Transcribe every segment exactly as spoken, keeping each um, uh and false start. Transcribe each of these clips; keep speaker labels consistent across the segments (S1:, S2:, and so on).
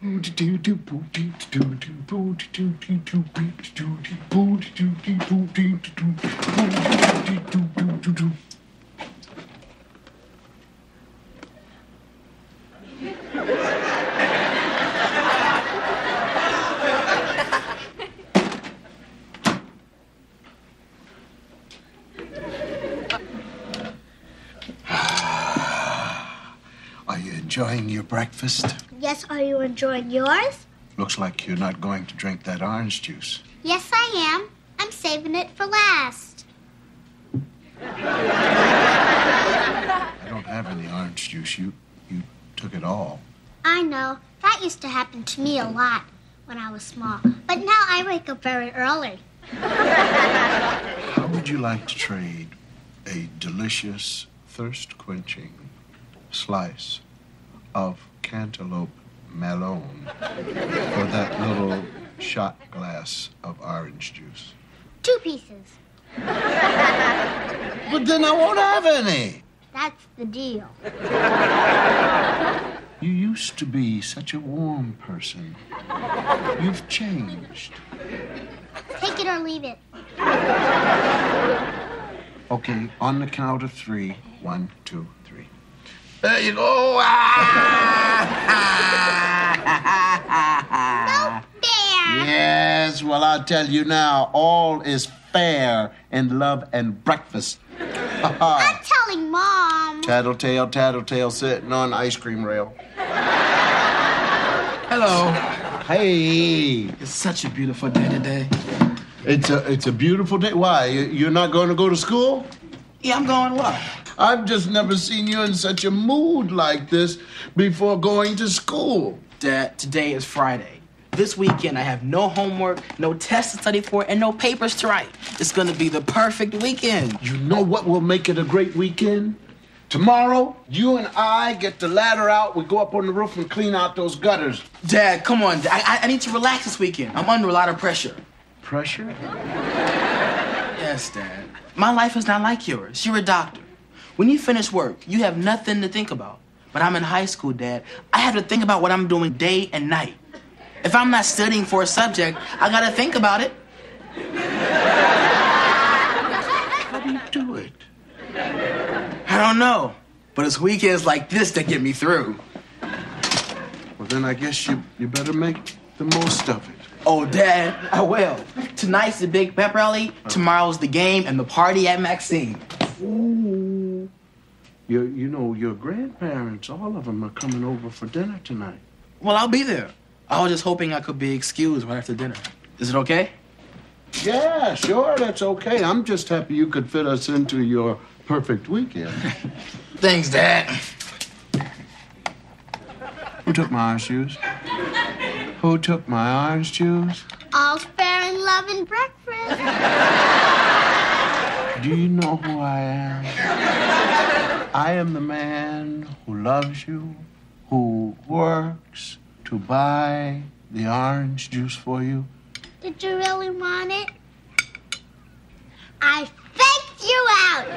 S1: Are you enjoying your breakfast?
S2: Yes, are you enjoying yours?
S1: Looks like you're not going to drink that orange juice.
S2: Yes, I am. I'm saving it for last.
S1: I don't have any orange juice. You, you took it all.
S2: I know. That used to happen to me a lot when I was small. But now I wake up very early.
S1: How would you like to trade a delicious, thirst-quenching slice of cantaloupe melon for that little shot glass of orange juice?
S2: Two pieces.
S1: But then I won't have any.
S2: That's the deal.
S1: You used to be such a warm person. You've changed.
S2: Take it or leave it.
S1: Okay, on the count of three. One, two, three. There you go. Ah!
S2: No fair.
S1: Yes, well, I'll tell you now, all is fair in love and breakfast.
S2: I'm telling Mom.
S1: Tattletale, tattletale, sitting on ice cream rail.
S3: Hello.
S1: Hey.
S3: It's such a beautiful day today.
S1: It's a, it's a beautiful day. Why? You're not going to go to school?
S3: Yeah, I'm going what?
S1: I've just never seen you in such a mood like this before going to school.
S3: Dad, today is Friday. This weekend I have no homework, no tests to study for, and no papers to write. It's gonna be the perfect weekend.
S1: You know what will make it a great weekend? Tomorrow, you and I get the ladder out. We go up on the roof and clean out those gutters.
S3: Dad, come on. I, I, I need to relax this weekend. I'm under a lot of pressure.
S1: Pressure?
S3: Yes, Dad. My life is not like yours. You're a doctor. When you finish work, you have nothing to think about. But I'm in high school, Dad. I have to think about what I'm doing day and night. If I'm not studying for a subject, I gotta think about it.
S1: How do you do it?
S3: I don't know. But it's weekends like this that get me through.
S1: Well, then I guess you, you better make the most of it.
S3: Oh, Dad, I will. Tonight's the big pep rally, tomorrow's the game, and the party at Maxine.
S1: Ooh. You, you know, your grandparents, all of them are coming over for dinner tonight.
S3: Well, I'll be there. I was just hoping I could be excused right after dinner. Is it okay?
S1: Yeah, sure, that's okay. I'm just happy you could fit us into your perfect weekend.
S3: Thanks, Dad.
S1: Who took my orange juice? Who took my orange juice?
S2: All's fair in love and breakfast.
S1: Do you know who I am? I am the man who loves you, who works to buy the orange juice for you.
S2: Did you really want it? I faked you out.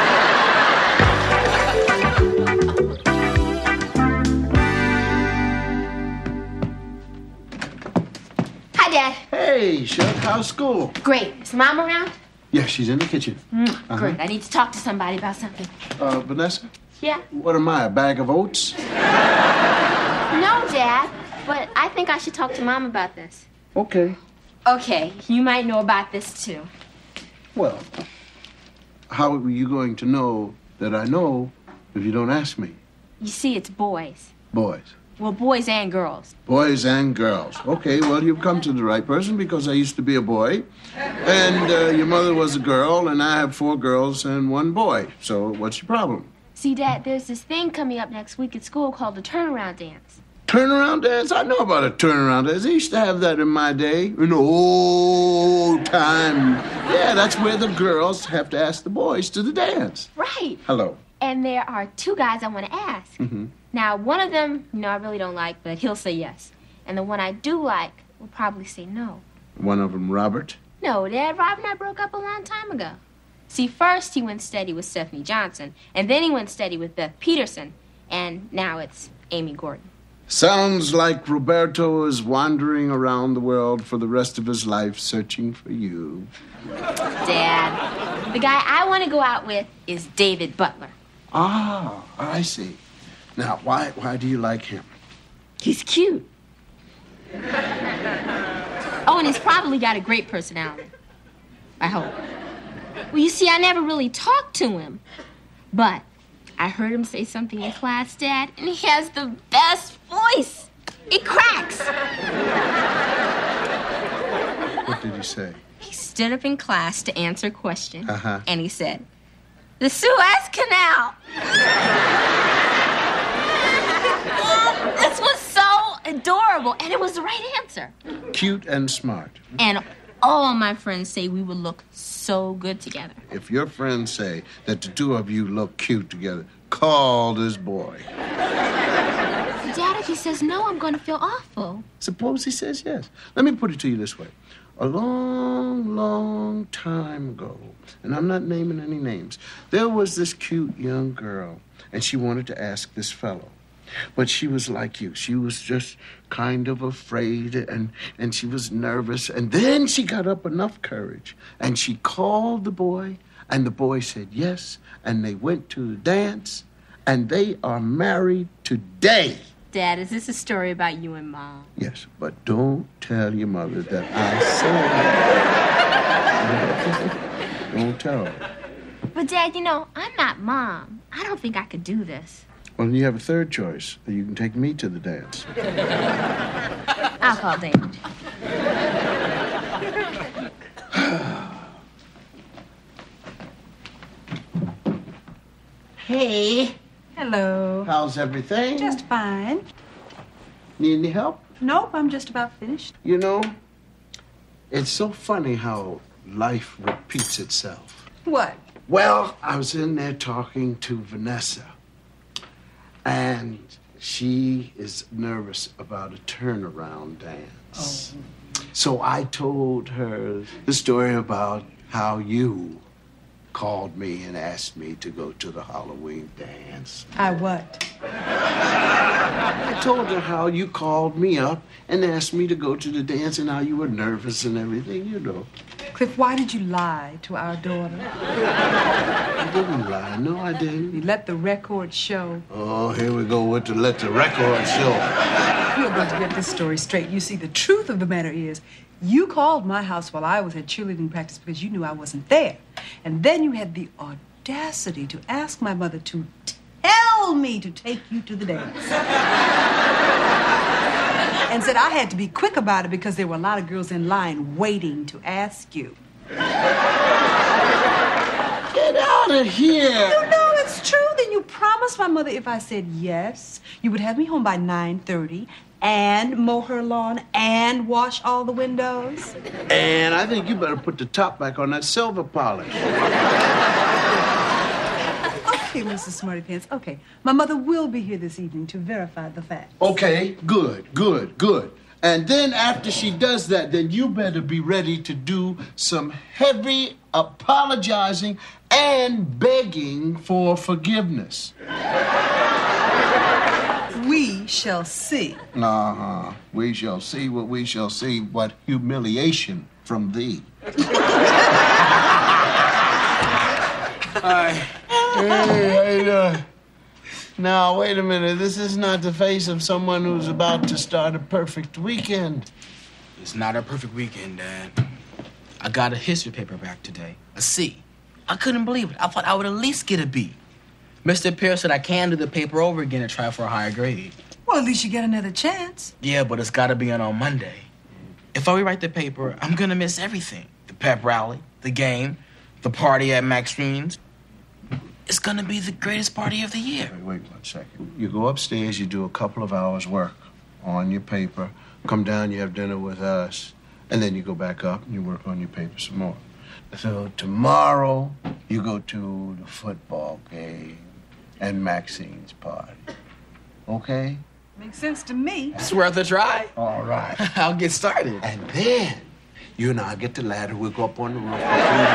S4: Hi, Dad.
S1: Hey, Chuck, how's school?
S4: Great. Is Mom around?
S1: Yeah, she's in the kitchen.
S4: Mm,
S1: Uh-huh.
S4: Great. I need to talk to somebody about something.
S1: Uh, Vanessa?
S4: Yeah?
S1: What am I, a bag of oats?
S4: No, Dad. But I think I should talk to Mom about this.
S1: Okay.
S4: Okay. You might know about this, too.
S1: Well, how are you going to know that I know if you don't ask me?
S4: You see, it's boys.
S1: Boys.
S4: Well, boys and girls.
S1: Boys and girls. Okay, well, you've come to the right person because I used to be a boy. And uh, your mother was a girl, and I have four girls and one boy. So what's your problem?
S4: See, Dad, there's this thing coming up next week at school called the turnaround dance.
S1: Turnaround dance? I know about a turnaround dance. I used to have that in my day, in the old time. Yeah, that's where the girls have to ask the boys to the dance.
S4: Right.
S1: Hello.
S4: And there are two guys I want to ask.
S1: Mm-hmm.
S4: Now, one of them, you know, I really don't like, but he'll say yes. And the one I do like will probably say no.
S1: One of them, Robert?
S4: No, Dad. Rob and I broke up a long time ago. See, first he went steady with Stephanie Johnson, and then he went steady with Beth Peterson, and now it's Amy Gordon.
S1: Sounds like Roberto is wandering around the world for the rest of his life searching for you.
S4: Dad, the guy I want to go out with is David Butler.
S1: Ah, I see. Now, why why do you like him?
S4: He's cute. Oh, and he's probably got a great personality. I hope. Well, you see, I never really talked to him. But I heard him say something in class, Dad, and he has the best voice. It cracks.
S1: What did he say?
S4: He stood up in class to answer a question,
S1: Uh-huh.
S4: and he said, "The Suez Canal." This was so adorable, and it was the right answer.
S1: Cute and smart.
S4: And all my friends say we would look so good together.
S1: If your friends say that the two of you look cute together, call this boy.
S4: Dad, if he says no, I'm going to feel awful.
S1: Suppose he says yes. Let me put it to you this way. A long, long time ago, and I'm not naming any names, there was this cute young girl, and she wanted to ask this fellow. But she was like you. She was just kind of afraid, and, and she was nervous. And then she got up enough courage, and she called the boy, and the boy said yes, and they went to the dance, and they are married today.
S4: Dad, is this a story about you and Mom?
S1: Yes, but don't tell your mother that I said. Don't tell her.
S4: But, Dad, you know, I'm not Mom. I don't think I could do this.
S1: Well, you have a third choice. You can take me to the dance.
S4: I'll call David.
S5: Hey.
S6: Hello.
S1: How's everything?
S6: Just fine.
S1: Need any help?
S6: Nope, I'm just about finished.
S1: You know, it's so funny how life repeats itself.
S6: What?
S1: Well, I was in there talking to Vanessa, and she is nervous about a turnaround dance. Oh. So I told her the story about how you called me and asked me to go to the Halloween dance.
S6: I what?
S1: I told her how you called me up and asked me to go to the dance and how you were nervous and everything, you know.
S6: Cliff, why did you lie to our daughter?
S1: I didn't lie. No, I didn't.
S6: You let the record show.
S1: Oh, here we go with the let the record show.
S6: We're going to get this story straight. You see, the truth of the matter is, you called my house while I was at cheerleading practice because you knew I wasn't there. And then you had the audacity to ask my mother to tell me to take you to the dance. And said I had to be quick about it because there were a lot of girls in line waiting to ask you.
S1: Get out of here!
S6: You know it's true. Then you promised my mother if I said yes, you would have me home by nine thirty and mow her lawn and wash all the windows.
S1: And I think you better put the top back on that silver polish.
S6: Okay, Missus Smarty Pants. Okay, my mother will be here this evening to verify the facts.
S1: Okay, good, good, good. And then after she does that, then you better be ready to do some heavy apologizing and begging for forgiveness.
S6: We shall see.
S1: Uh-huh. We shall see what we shall see, what humiliation from thee. Hi. Hey, how you doing? Now, wait a minute. This is not the face of someone who's about to start a perfect weekend.
S3: It's not a perfect weekend, Dad. I got a history paper back today. A C. I couldn't believe it. I thought I would at least get a B. Mister Pierce said I can do the paper over again and try for a higher grade.
S6: Well, at least you get another chance.
S3: Yeah, but it's got to be in on Monday. If I rewrite the paper, I'm going to miss everything. The pep rally, the game, the party at Maxine's. It's going to be the greatest party of the year.
S1: Wait, wait one second. You go upstairs, you do a couple of hours work on your paper, come down, you have dinner with us, and then you go back up and you work on your paper some more. So tomorrow, you go to the football game and Maxine's party. Okay?
S6: Makes sense to me.
S3: It's worth a try.
S1: All right.
S3: I'll get started.
S1: And then, you and I get the ladder, we'll go up on the roof.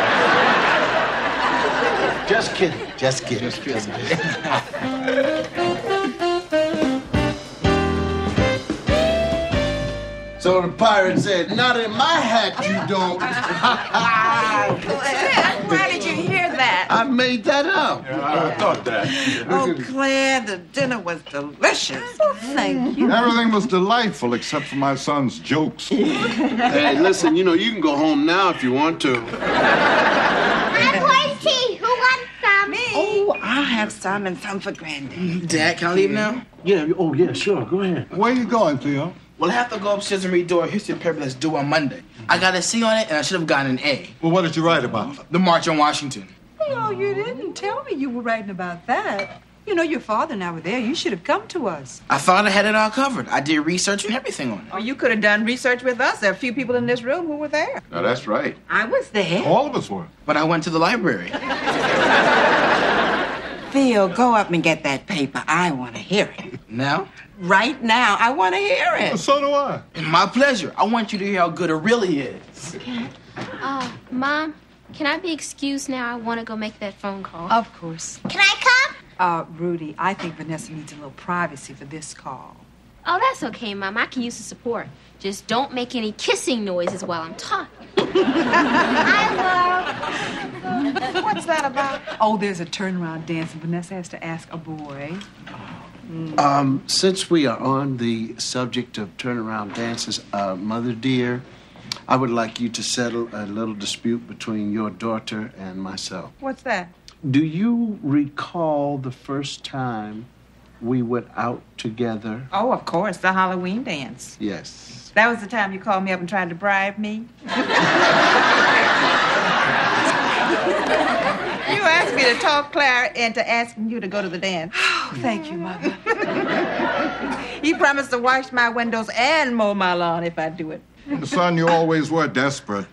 S1: Just kidding. Just kidding. Just kidding. So the pirate said, not in my hat you don't.
S5: Claire, where did you hear that?
S1: I made that up.
S7: Yeah, I thought that.
S5: Oh, Claire, the dinner was delicious. Oh, thank you.
S7: Everything was delightful except for my son's jokes.
S1: Hey, listen, you know, you can go home now if you want to.
S2: I'm pouring tea. Who wants some?
S5: Me? Oh, I'll have some and some for Granddad.
S3: Dad, can I leave now?
S8: Yeah, oh, yeah, sure. Go ahead.
S7: Where you going, Theo?
S3: Well, I have to go upstairs and read a history paper that's due on Monday. I got a C on it, and I should have gotten an A.
S7: Well, what did you write about?
S3: The March on Washington.
S6: Oh, you didn't tell me you were writing about that. You know, your father and I were there. You should have come to us.
S3: I thought I had it all covered. I did research and everything on it.
S5: Oh, you could have done research with us. There are a few people in this room who were there.
S7: Now, that's right.
S5: I was there.
S7: All of us were.
S3: But I went to the library.
S5: Theo, go up and get that paper. I want to hear it.
S3: Now?
S5: Right now, I want to hear
S7: Well,
S5: it.
S7: so do I.
S3: And my pleasure. I want you to hear how good it really is.
S4: Uh, Mom, can I be excused now? I want to go make that phone call.
S6: Of course.
S2: Can I come?
S6: Uh, Rudy, I think Vanessa needs a little privacy for this call.
S4: Oh, that's okay, Mom. I can use the support. Just don't make any kissing noises while I'm talking.
S2: I
S5: What's that about?
S6: Oh, there's a turnaround dance, and Vanessa has to ask a boy.
S1: Um, since we are on the subject of turnaround dances, uh, Mother dear, I would like you to settle a little dispute between your daughter and myself.
S5: What's that?
S1: Do you recall the first time we went out together?
S5: Oh, of course, the Halloween dance.
S1: Yes.
S5: That was the time you called me up and tried to bribe me? You asked me to talk Clara into asking you to go to the dance.
S6: Oh, thank you, Mother.
S5: You promised to wash my windows and mow my lawn if I do it.
S7: Son, you always were desperate.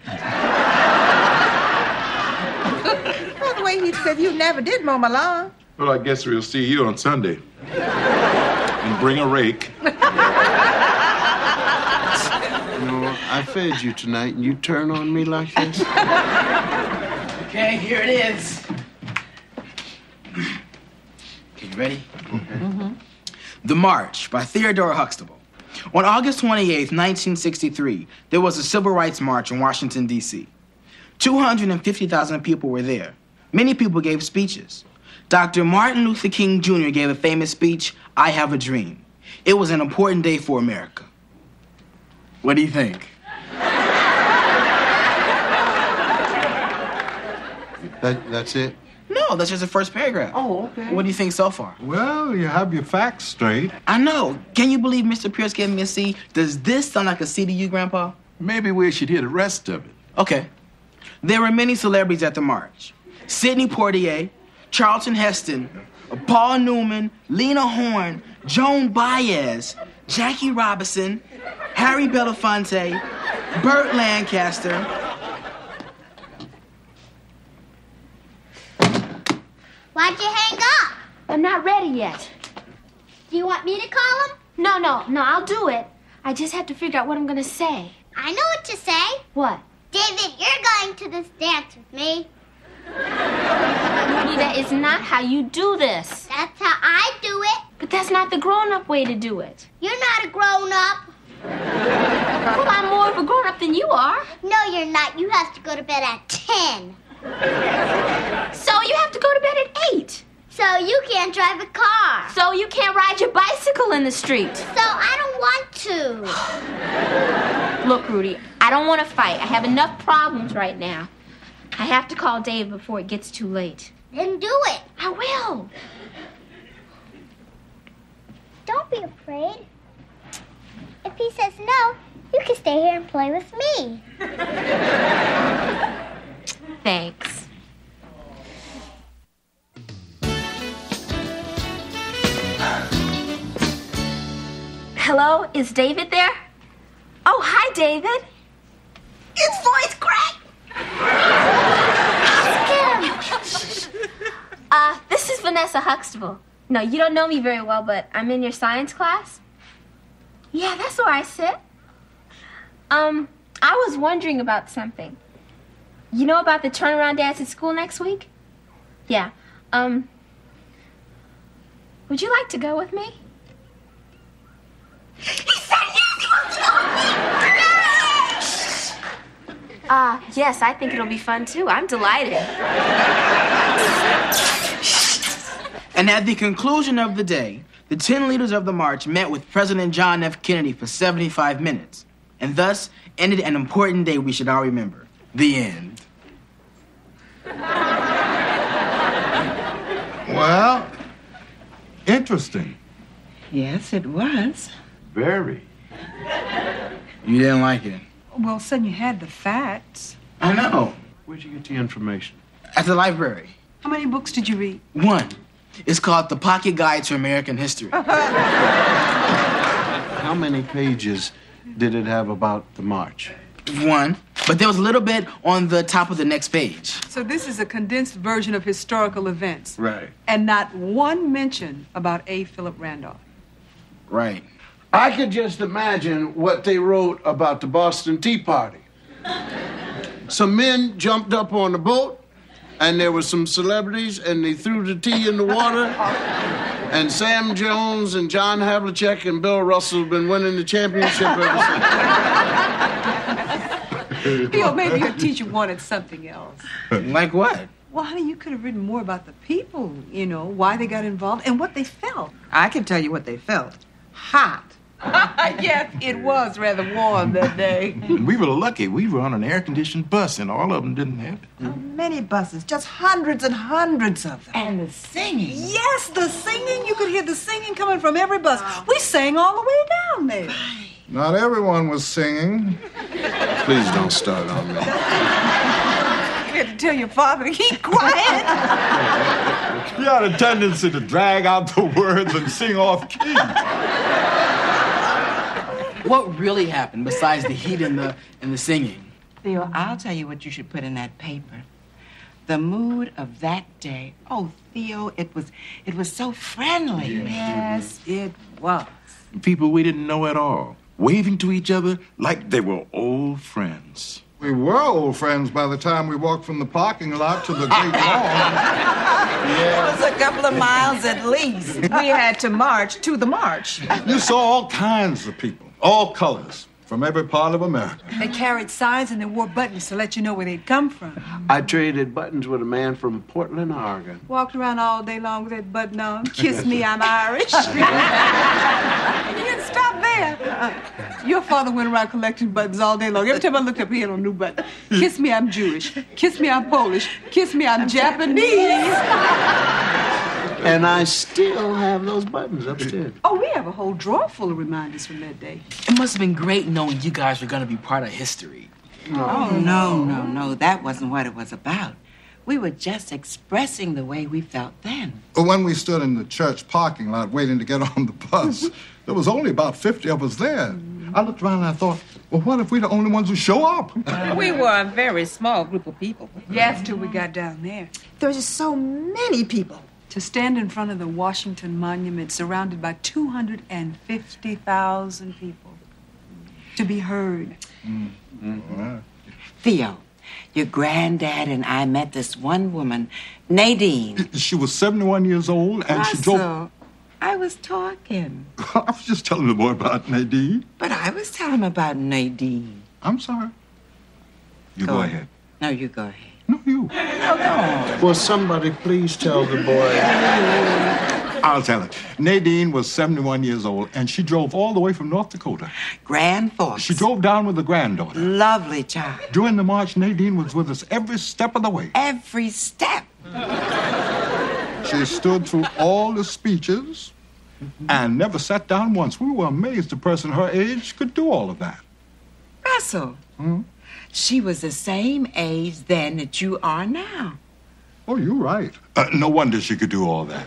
S5: By the way, he said you never did mow my lawn.
S7: Well, I guess we'll see you on Sunday. And bring a rake.
S1: You know, I fed you tonight, and you turn on me like this?
S3: Okay, here it is. Okay, you ready?
S5: Mm-hmm.
S3: The March by Theodore Huxtable. On August twenty-eighth, nineteen sixty-three, there was a civil rights march in Washington, D C two hundred fifty thousand people were there. Many people gave speeches. Doctor Martin Luther King Junior gave a famous speech, I Have a Dream. It was an important day for America. What do you think?
S1: That, that's it?
S3: No, that's just the first paragraph.
S5: Oh, okay.
S3: What do you think so far?
S7: Well, you have your facts straight.
S3: I know. Can you believe Mister Pierce gave me a C? Does this sound like a C to you, Grandpa?
S8: Maybe we should hear the rest of it.
S3: Okay. There were many celebrities at the march. Sidney Poitier, Charlton Heston, Paul Newman, Lena Horne, Joan Baez, Jackie Robinson, Harry Belafonte, Burt Lancaster.
S2: Why'd you hang up?
S4: I'm not ready yet.
S2: Do you want me to call him?
S4: No, no, no, I'll do it. I just have to figure out what I'm going to say.
S2: I know what to say.
S4: What?
S2: David, you're going to this dance with me.
S4: Rudy, that is not how you do this.
S2: That's how I do it.
S4: But that's not the grown-up way to do it.
S2: You're not a grown-up.
S4: Well, I'm more of a grown-up than you are.
S2: No, you're not. You have to go to bed at ten.
S4: So you have to go to bed at eight.
S2: So you can't drive a car.
S4: So you can't ride your bicycle in the street.
S2: So I don't want to.
S4: Look, Rudy, I don't want to fight. I have enough problems right now. I have to call Dave before it gets too late.
S2: Then do it.
S4: I will.
S2: Don't be afraid. If he says no, you can stay here and play with me.
S4: Thanks. Hello, is David there? Oh, hi, David.
S5: His voice cracked.
S4: Uh, this is Vanessa Huxtable. No, you don't know me very well, but I'm in your science class. Yeah, that's where I sit. Um, I was wondering about something. You know about the turnaround dance at school next week? Yeah. Um, would you like to go with me?
S5: He said yes, he wants to go with me.
S4: Yes, I think it'll be fun, too. I'm delighted.
S3: And at the conclusion of the day, the ten leaders of the march met with President John F. Kennedy for seventy-five minutes, and thus ended an important day we should all remember. The end.
S7: Well, interesting.
S5: Yes, it was.
S7: Very.
S3: You didn't like it?
S6: Well, son, you had the facts.
S3: I know.
S1: Where'd you get the information?
S3: At the library.
S6: How many books did you read?
S3: One. It's called The Pocket Guide to American History.
S1: How many pages did it have about the march?
S3: One. But there was a little bit on the top of the next page.
S6: So this is a condensed version of historical events.
S1: Right.
S6: And not one mention about A. Philip Randolph.
S3: Right.
S1: I could just imagine what they wrote about the Boston Tea Party. Some men jumped up on the boat, and there were some celebrities, and they threw the tea in the water. And Sam Jones and John Havlicek and Bill Russell have been winning the championship ever since.
S6: Theo, maybe your teacher wanted something else.
S3: Like what?
S6: Well, honey, you could have written more about the people, you know, why they got involved and what they felt.
S5: I can tell you what they felt. Hot. Yes, it was rather warm that day.
S7: We were lucky. We were on an air-conditioned bus, and all of them didn't have it.
S5: How many buses? Just hundreds and hundreds of them. And the singing.
S6: Yes, the singing. You could hear the singing coming from every bus. We sang all the way down there.
S9: Not everyone was singing.
S1: Please don't start on me.
S5: You had to tell your father to keep quiet.
S7: You had a tendency to drag out the words and sing off key.
S3: What really happened besides the heat and the and the singing?
S5: Theo, I'll tell you what you should put in that paper. The mood of that day. Oh, Theo, it was it was so friendly.
S6: Yes, it was.
S7: People we didn't know at all, waving to each other like they were old friends.
S9: We were old friends by the time we walked from the parking lot to the great lawn.
S5: It was a couple of miles at least. We had to march to the march.
S9: You saw all kinds of people, all colors, from every part of America.
S6: They carried signs and they wore buttons to let you know where they'd come from.
S1: I traded buttons with a man from Portland, Oregon.
S6: Walked around all day long with that button on. Kiss me, I'm Irish. You didn't stop there. Uh, your father went around collecting buttons all day long. Every time I looked up, he had a new button. Kiss me, I'm Jewish. Kiss me, I'm Polish. Kiss me, I'm Japanese.
S1: And I still have those buttons upstairs.
S6: Oh, we have a whole drawer full of reminders from that day.
S3: It must have been great knowing you guys were going to be part of history.
S5: Oh, no, no, no. That wasn't what it was about. We were just expressing the way we felt then.
S9: When we stood in the church parking lot waiting to get on the bus, there was only about fifty of us there. I looked around and I thought, well, what if we're the only ones who show up?
S5: We were a very small group of people.
S6: Yes, till we got down there.
S5: There were just so many people.
S6: To stand in front of the Washington Monument surrounded by two hundred fifty thousand people. To be heard.
S9: Mm. Mm-hmm.
S5: Theo, your granddad and I met this one woman, Nadine.
S9: She was seventy-one years old and she drove...
S5: Russell, I was talking.
S9: I was just telling the boy about Nadine.
S5: But I was telling him about Nadine.
S9: I'm sorry. You go, go ahead.
S5: No, you go ahead.
S9: No, you.
S5: No, no.
S1: Will somebody please tell the boy?
S9: I'll tell it. Nadine was seventy-one years old, and she drove all the way from North Dakota.
S5: Grand Forks.
S9: She drove down with the granddaughter.
S5: Lovely child.
S9: During the march, Nadine was with us every step of the way.
S5: Every step.
S9: She stood through all the speeches and never sat down once. We were amazed a person her age could do all of that.
S5: Russell.
S9: Hmm?
S5: She was the same age then that you are now.
S9: Oh, you're right. Uh, no wonder she could do all that.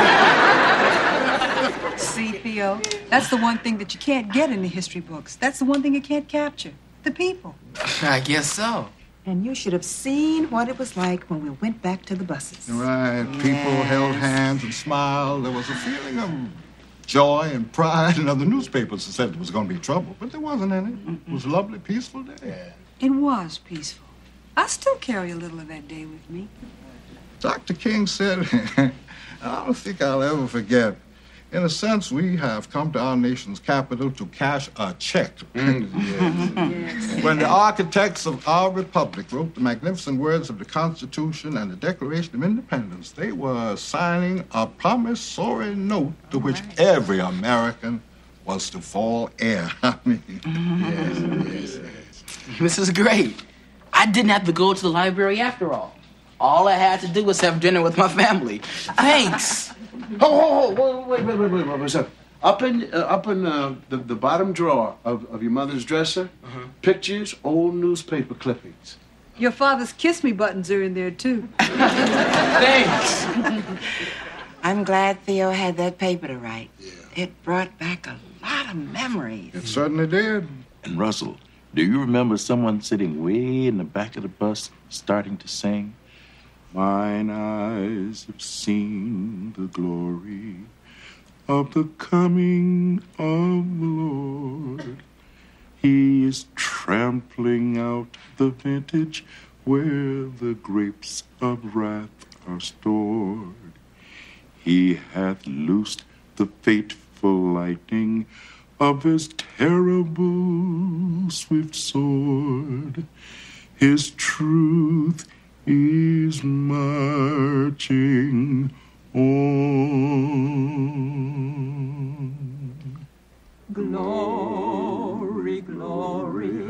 S6: See, Theo, that's the one thing that you can't get in the history books. That's the one thing you can't capture. The people.
S3: I guess so.
S5: And you should have seen what it was like when we went back to the buses.
S9: Right.
S5: Yes.
S9: People held hands and smiled. There was a feeling of joy and pride in other newspapers that said there was going to be trouble. But there wasn't any. Mm-mm. It was a lovely, peaceful day.
S1: Yeah.
S6: It was peaceful. I still carry a little of that day with me.
S9: Doctor King said, I don't think I'll ever forget, In a sense, we have come to our nation's capital to cash a check.
S1: Mm, yes.
S9: When the architects of our republic wrote the magnificent words of the Constitution and the Declaration of Independence, they were signing a promissory note to which every American was to fall heir. I mean,
S1: Yes, yes, yes.
S3: This is great. I didn't have to go to the library after all. All I had to do was have dinner with my family. Thanks.
S1: Oh, oh, oh, wait, wait, wait, wait, wait, wait, wait. Up in, uh, up in uh, the, the bottom drawer of, of your mother's dresser, uh-huh. Pictures, old newspaper clippings.
S6: Your father's kiss me buttons are in there, too.
S3: Thanks.
S5: I'm glad Theo had that paper to write.
S1: Yeah.
S5: It brought back a lot of memories.
S9: it certainly did.
S7: And Russell, do you remember someone sitting way in the back of the bus starting to sing? Mine eyes have seen the glory of the coming of the Lord. He is trampling out the vintage where the grapes of wrath are stored. He hath loosed the fateful lightning of his terrible swift sword. His truth is marching on.
S6: Glory, glory,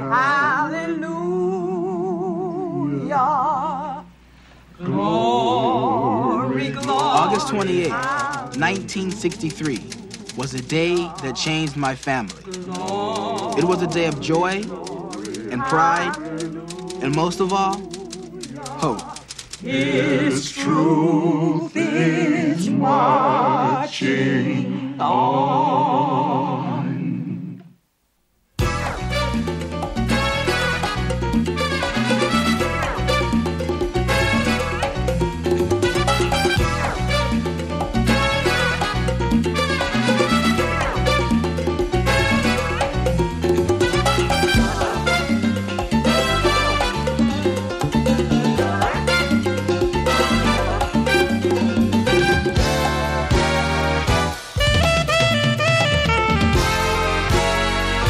S6: hallelujah. Glory, glory.
S3: August twenty-eighth, nineteen sixty-three was a day that changed my family. It was a day of joy and pride, and most of all, hope.
S6: His truth is marching on.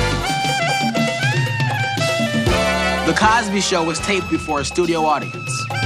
S3: The Cosby Show was taped before a studio audience.